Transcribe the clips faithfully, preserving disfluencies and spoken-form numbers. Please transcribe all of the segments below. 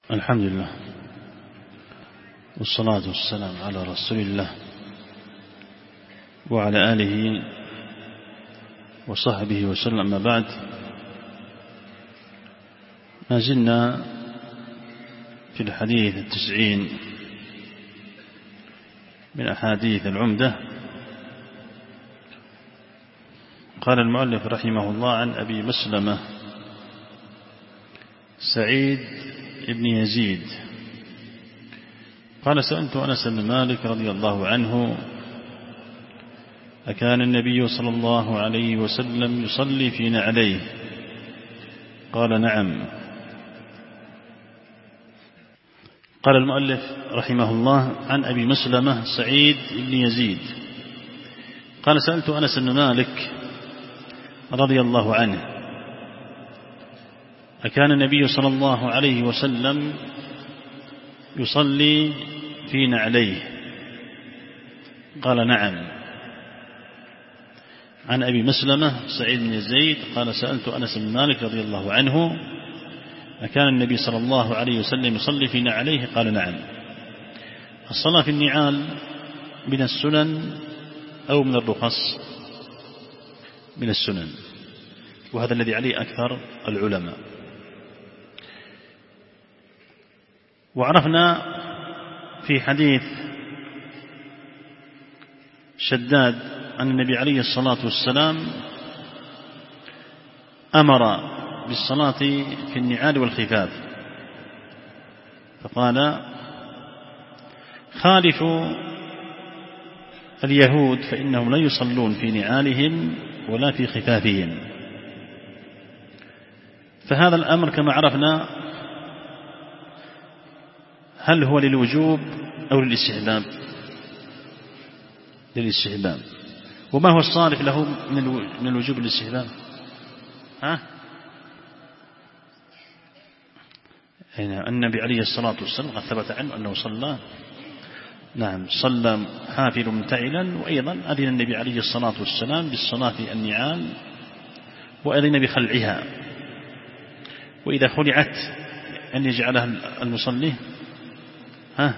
الحمد لله والصلاة والسلام على رسول الله وعلى آله وصحبه وسلم. أما بعد، ما زلنا في الحديث التسعين من أحاديث العمدة. قال المؤلف رحمه الله: عن أبي مسلمة سعيد بن يزيد قال: سألت أنس بن مالك رضي الله عنه: أكان النبي صلى الله عليه وسلم يصلي في نعليه؟ قال: نعم. قال المؤلف رحمه الله: عن أبي مسلمة سعيد بن يزيد قال: سألت أنس بن مالك رضي الله عنه: أكان النبي صلى الله عليه وسلم يصلي في نعليه؟ قال: نعم. عن أبي مسلمة سعيد بن يزيد قال: سألت أنس بن مالك رضي الله عنه: أكان النبي صلى الله عليه وسلم يصلي في نعليه؟ قال: نعم. الصلاة في النعال من السنن أو من الرخص؟ من السنن، وهذا الذي عليه أكثر العلماء. وعرفنا في حديث شداد أن النبي عليه الصلاة والسلام أمر بالصلاة في النعال والخفاف، فقال: خالفوا اليهود فإنهم لا يصلون في نعالهم ولا في خفافهم. فهذا الأمر كما عرفنا هل هو للوجوب أو للاستحباب؟ للاستحباب. وما هو الصارف له من الوجوب للاستحباب؟ ها؟ النبي عليه الصلاة والسلام قد ثبت عنه أنه صلى نعم صلى حافل ممتعلا، وأيضا أذن النبي عليه الصلاة والسلام بالصلاة في النعال وأذن بخلعها، وإذا خلعت أن يجعلها المصلي ها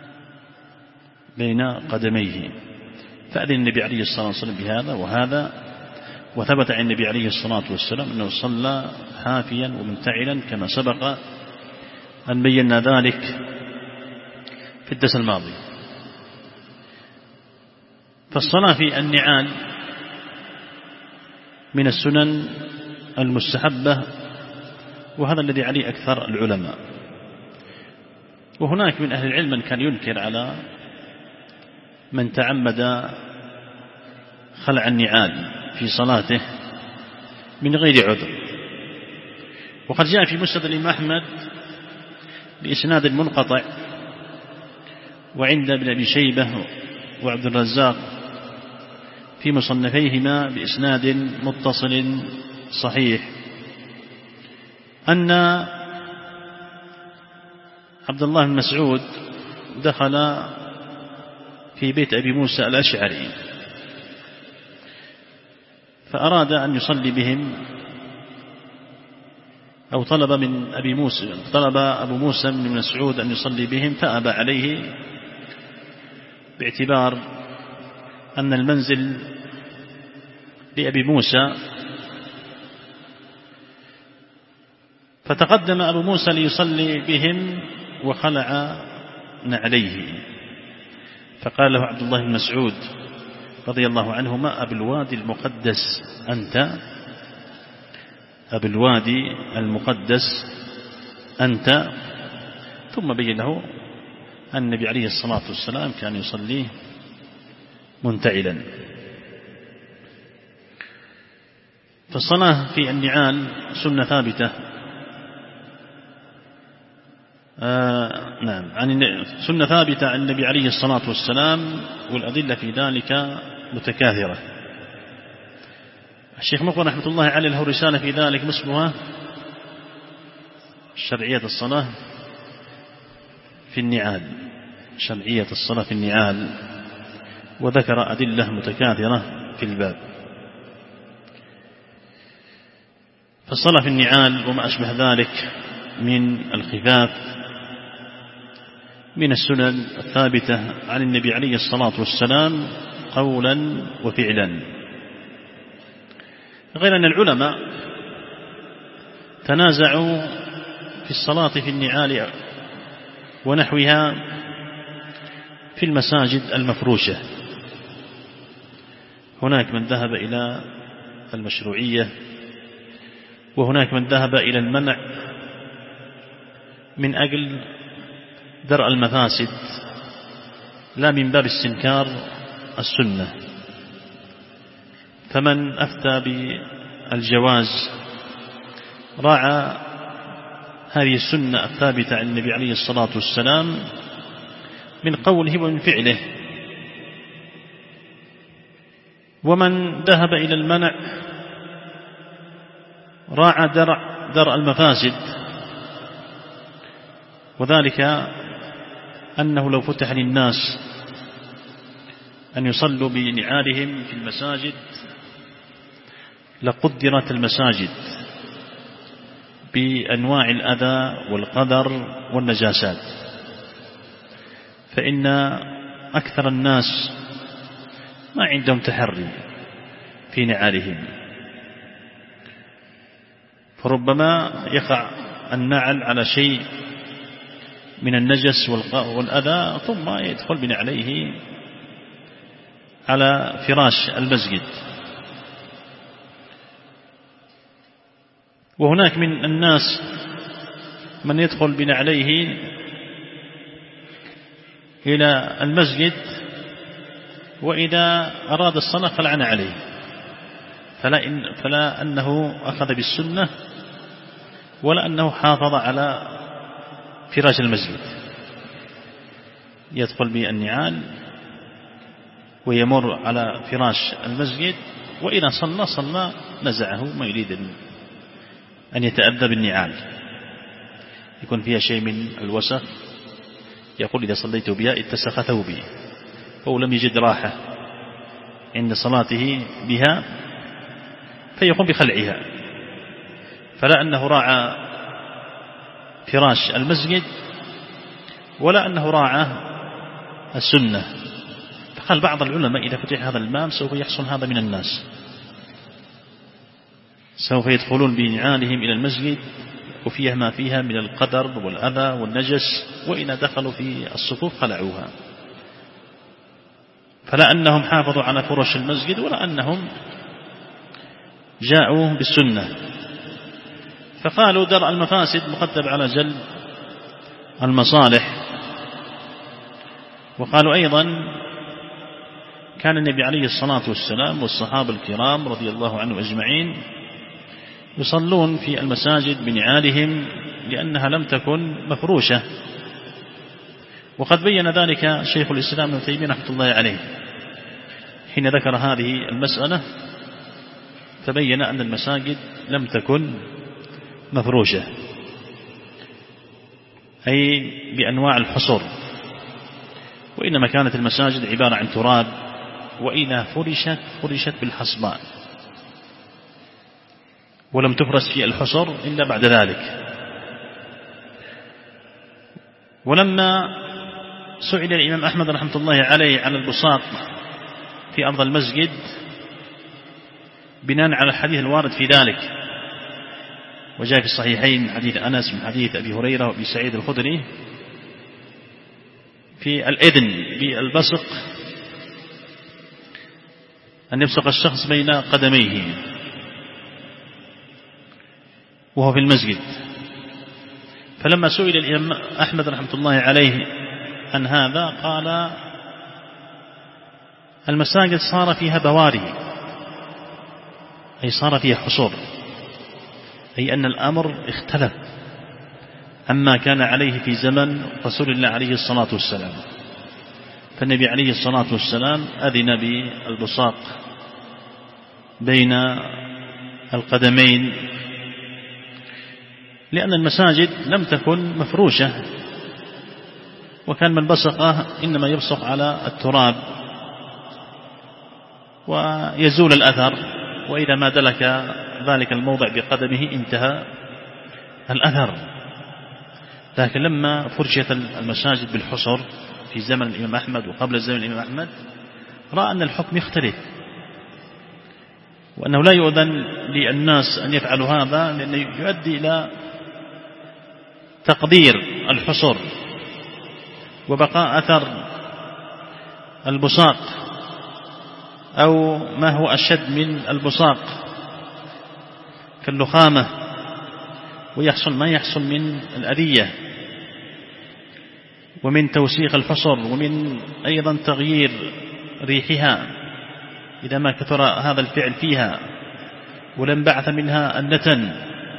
بين قدميه، فأذن النبي عليه الصلاة والسلام بهذا وهذا. وثبت عن النبي عليه الصلاة والسلام أنه صلى حافيا ومنتعلا كما سبق أن بينا ذلك في الدرس الماضي. فالصلاة في النعال من السنن المستحبة، وهذا الذي عليه أكثر العلماء. وهناك من أهل العلم من كان ينكر على من تعمد خلع النعال في صلاته من غير عذر. وقد جاء في مسند الإمام أحمد بإسناد منقطع، وعند ابن أبي شيبة وعبد الرزاق في مصنفيهما بإسناد متصل صحيح، أن عبد الله بن مسعود دخل في بيت أبي موسى الأشعري فأراد أن يصلي بهم، أو طلب من أبي موسى طلب أبو موسى بن مسعود أن يصلي بهم، فأبى عليه باعتبار أن المنزل لأبي موسى. فتقدم أبو موسى ليصلي بهم وخلع نعليه، فقال له عبد الله بن مسعود رضي الله عنهما: أبي الوادي المقدس أنت؟ أبي الوادي المقدس أنت؟ ثم بين له أن النبي عليه الصلاة والسلام كان يصليه منتعلا. فالصلاة في النعال سنة ثابتة آه نعم عن سنة ثابتة عن النبي عليه الصلاة والسلام، والأدلة في ذلك متكاثرة. الشيخ مقبل رحمة الله عليه له رسالة في ذلك اسمها شرعية الصلاة في النعال، شرعية الصلاة في النعال، وذكر أدلة متكاثرة في الباب. فالصلاة في النعال وما أشبه ذلك من الخفاف من السنن الثابتة عن النبي عليه الصلاة والسلام قولا وفعلا. غير أن العلماء تنازعوا في الصلاة في النعال ونحوها في المساجد المفروشة. هناك من ذهب إلى المشروعية، وهناك من ذهب إلى المنع من أجل درء المفاسد لا من باب استنكار السنة. فمن أفتى بالجواز راعى هذه السنة الثابتة عن النبي عليه الصلاة والسلام من قوله ومن فعله، ومن ذهب إلى المنع راعى درء, درء المفاسد، وذلك أنه لو فتح للناس أن يصلوا بنعالهم في المساجد لقدرت المساجد بأنواع الأذى والقدر والنجاسات، فإن أكثر الناس ما عندهم تحري في نعالهم، فربما يقع النعل على شيء من النجس والأذى ثم يدخل بنعليه على فراش المسجد. وهناك من الناس من يدخل بنعليه إلى المسجد وإذا أراد الصلاة خلعنا عليه، فلا, إن فلا أنه أخذ بالسنة ولا أنه حافظ على فراش المسجد، يدخل بالنعال ويمر على فراش المسجد، وإذا صلى صلى نزعه ما يريد أن يتأذى بالنعال يكون فيها شيء من الوسخ. يقول إذا صليت بها اتسخ ثوبي، أو لم يجد راحة عند صلاته بها فيقوم بخلعها، فلا أنه راعى فراش المسجد ولا أنه راعى السنة. فقال بعض العلماء إذا فتح هذا المام سوف يحصل هذا من الناس، سوف يدخلون بنعالهم إلى المسجد وفيها ما فيها من القدر والأذى والنجس، وإن دخلوا في الصفوف خلعوها، فلا أنهم حافظوا على فرش المسجد ولا أنهم جاءوا بالسنة. فقالوا درء المفاسد مقدم على جلب المصالح. وقالوا أيضا كان النبي عليه الصلاة والسلام والصحابة الكرام رضي الله عنهم أجمعين يصلون في المساجد بنعالهم لأنها لم تكن مفروشة، وقد بين ذلك شيخ الإسلام ابن تيمية رحمة الله عليه حين ذكر هذه المسألة، فبين أن المساجد لم تكن مفروشة أي بأنواع الحصر، وإنما كانت المساجد عبارة عن تراب، وإذا فرشت فرشت بالحصباء ولم تفرش في الحصر إلا بعد ذلك. ولما سئل الإمام أحمد رحمة الله عليه عن البساط في أرض المسجد بناء على الحديث الوارد في ذلك، وجاء في الصحيحين من حديث أنس من حديث أبي هريرة وأبي سعيد الخدري في الإذن بالبصق أن يبصق الشخص بين قدميه وهو في المسجد. فلما سئل الإمام أحمد رحمة الله عليه عن هذا قال المساجد صار فيها بواري، أي صار فيها حصور، أي أن الأمر اختلف عما كان عليه في زمن رسول الله عليه الصلاة والسلام. فالنبي عليه الصلاة والسلام أذن بالبصاق بين القدمين لأن المساجد لم تكن مفروشة، وكان من بصقه إنما يبصق على التراب ويزول الأثر، وإذا ما دلك ذلك الموضع بقدمه انتهى الأثر. لكن لما فرشت المساجد بالحصر في زمن الإمام أحمد وقبل زمن الإمام أحمد رأى أن الحكم يختلف، وأنه لا يؤذن للناس أن يفعلوا هذا، لأنه يؤدي إلى تقدير الحصر وبقاء أثر البصاق أو ما هو أشد من البصاق كاللخامة، ويحصل ما يحصل من الأذية ومن توسيخ الحصر ومن أيضا تغيير ريحها إذا ما كثر هذا الفعل فيها ولم بعث منها النتن.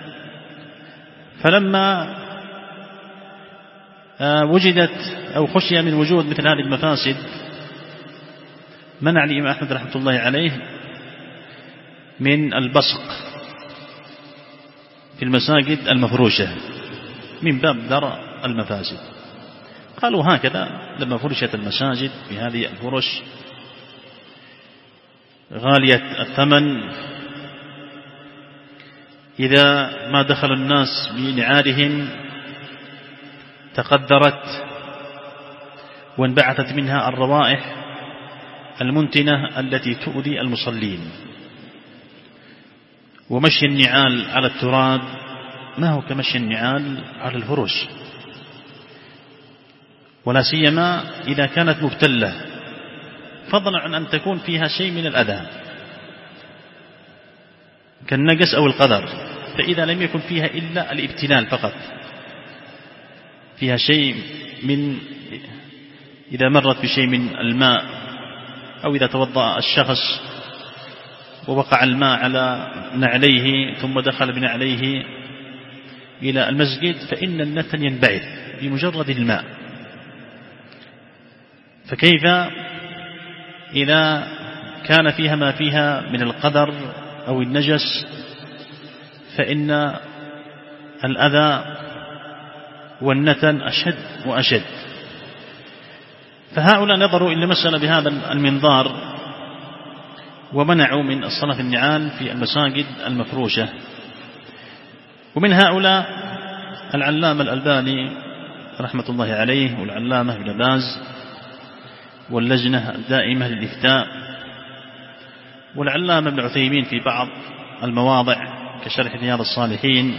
فلما وجدت أو خشي من وجود مثل هذه المفاسد منع الإمام أحمد رحمة الله عليه من البصق في المساجد المفروشة من باب درء المفاسد. قالوا هكذا لما فرشت المساجد بهذه الفرش غالية الثمن، إذا ما دخل الناس بنعالهم تقدرت وانبعثت منها الروائح المنتنة التي تؤذي المصلين. ومشي النعال على التراب ما هو كمشي النعال على الفرش، ولا سيما إذا كانت مبتلة، فضلا عن أن تكون فيها شيء من الأذى كالنجس أو القدر. فإذا لم يكن فيها إلا الابتلال فقط، فيها شيء من إذا مرت بشيء من الماء أو إذا توضأ الشخص ووقع الماء على نعليه ثم دخل بنعليه إلى المسجد فإن النتن ينبعث بمجرد الماء. فكيف إذا كان فيها ما فيها من القدر أو النجس، فإن الأذى والنتن أشد وأشد. فهؤلاء نظروا إلى المسألة بهذا المنظار ومنعوا من الصلاة النعال في المساجد المفروشة. ومن هؤلاء العلامة الألباني رحمة الله عليه والعلامة ابن باز واللجنة الدائمة للإفتاء والعلامة ابن عثيمين في بعض المواضع كشرح رياض الصالحين.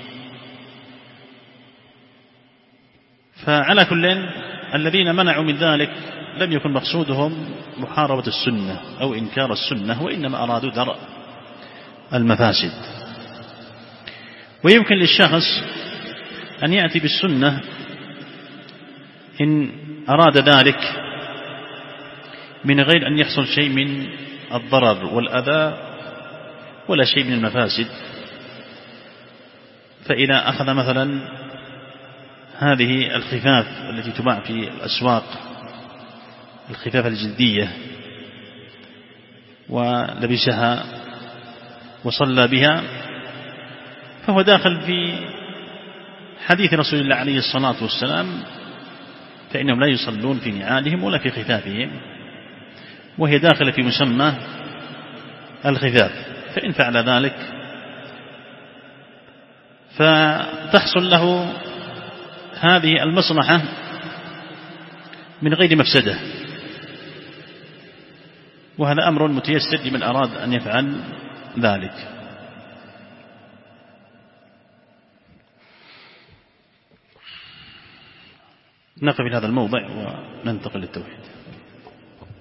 فعلى كل الذين منعوا من ذلك لم يكن مقصودهم محاربة السنة أو إنكار السنة، وإنما أرادوا درء المفاسد. ويمكن للشخص أن يأتي بالسنة إن أراد ذلك من غير أن يحصل شيء من الضرر والأذى ولا شيء من المفاسد. فإذا أخذ مثلا هذه الخفاف التي تباع في الأسواق، الخفاف الجلدية، ولبسها وصلى بها، فهو داخل في حديث رسول الله عليه الصلاة والسلام فإنهم لا يصلون في نعالهم ولا في خفافهم، وهي داخلة في مسمى الخفاف. فإن فعل ذلك فتحصل له هذه المصلحة من غير مفسدة، وهذا أمر متيسر لمن أراد أن يفعل ذلك. نقف في هذا الموضع وننتقل للتوحيد.